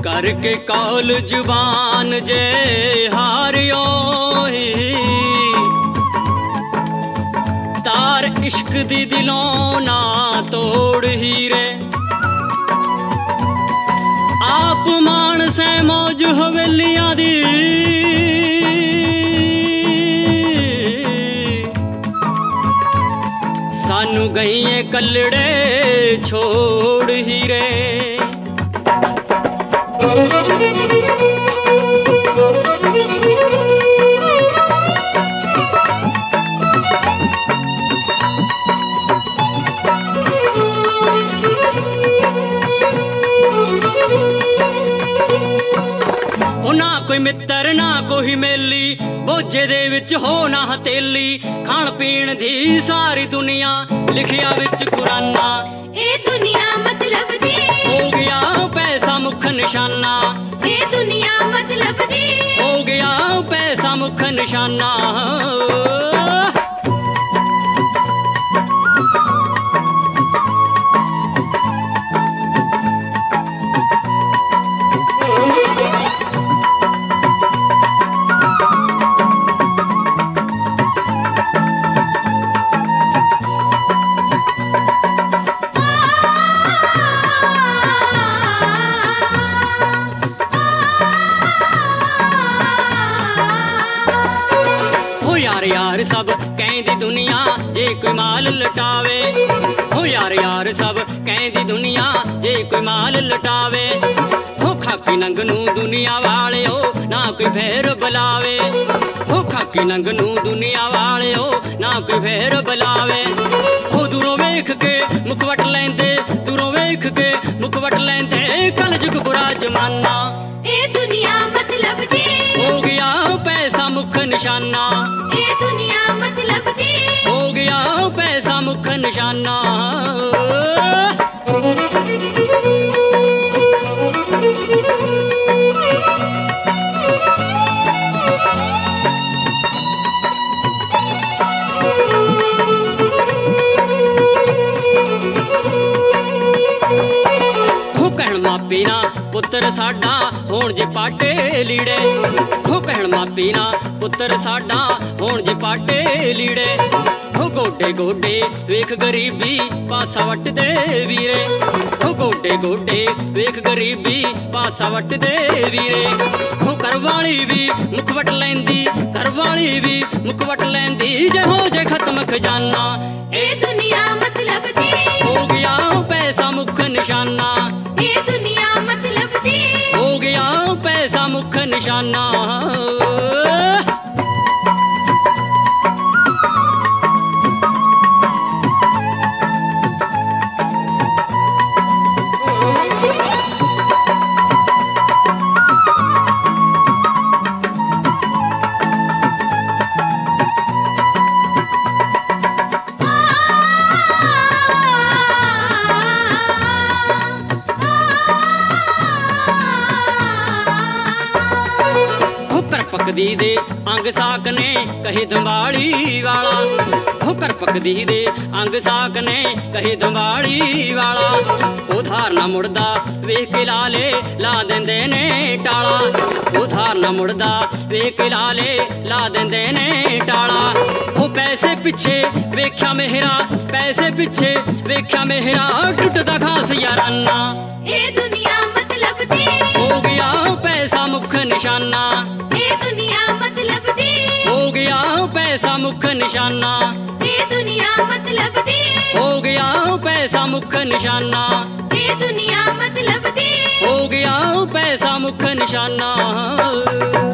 करके कौल जुबान जे हारियो तार इश्क दी दिलों ना तोड़ हीरे आप मान से मौज हवेलियां दी सानू गईए कल्लड़े छोड़ हीरे ना कोई मित्र ना कोई मेली बोझे दे विच हो ना हथेली खाण पीण दी सारी दुनिया लिखिया विच कुराना ए दुनिया मतलब दी हो गया पैसा मुख निशाना ए दुनिया मतलब दी हो गया पैसा मुख निशाना यार सब कहती दुनिया जे कोई माल लटावे हो यार सब कहती दुनिया जे कोई माल लटावे हो खाकी नंग नू दुनिया वाले हो ना कोई फेर बुलावे हो खाकी नंग नू दुनिया वाले हो ना कोई फेर बुलावे हो दूरों वेख के मुखवट लेंदे दूरों वेख के मुखवट लेंदे कल जुग बुरा जमाना ए दुनिया मतलब दी हो गया पैसा मुख निशाना ए दुनिया मतलब दी हो गया पैसा मुख निशाना कहण मापी ना पुत्र साडा होण जे पाटे लीड़े हो कहण मापी ना पुत्र साडा होण जे पाटे लीड़े हो गोडे गोडे वेख गरीबी पासा वट दे वीरे हो गोडे गोडे वेख गरीबी पासा वट दे वीरे हो करवाली भी मुखवट लैंदी करवाली भी मुखवट लैंदी जे हो जे खत्म खजाना ए दुनिया मतलब दी हो गया पैसा मुख निशाना ए दुनिया मतलब दी हो गया पैसा मुख निशाना पकदी दे अंग साकने कही धंबाड़ी वाला हो कर पकदी दे अंग साकने कही धंबाड़ी वाला उधार ना मुड़दा वेख के लाले ला देंदे ने टाला उधार ना मुड़दा वेख के लाले ला देंदे ने टाला हो पैसे पिछे वेख्या मेहरा पैसे पिछे वेख्या मेहरा टुटदा घास याराना ए दुनिया मतलब दी हो गया पैसा मुख निशाना ए दुनिया मतलब दी हो गया पैसा मुख निशाना ए दुनिया मतलब दी हो गया पैसा मुख निशाना ए दुनिया मतलब दी हो गया पैसा मुख निशाना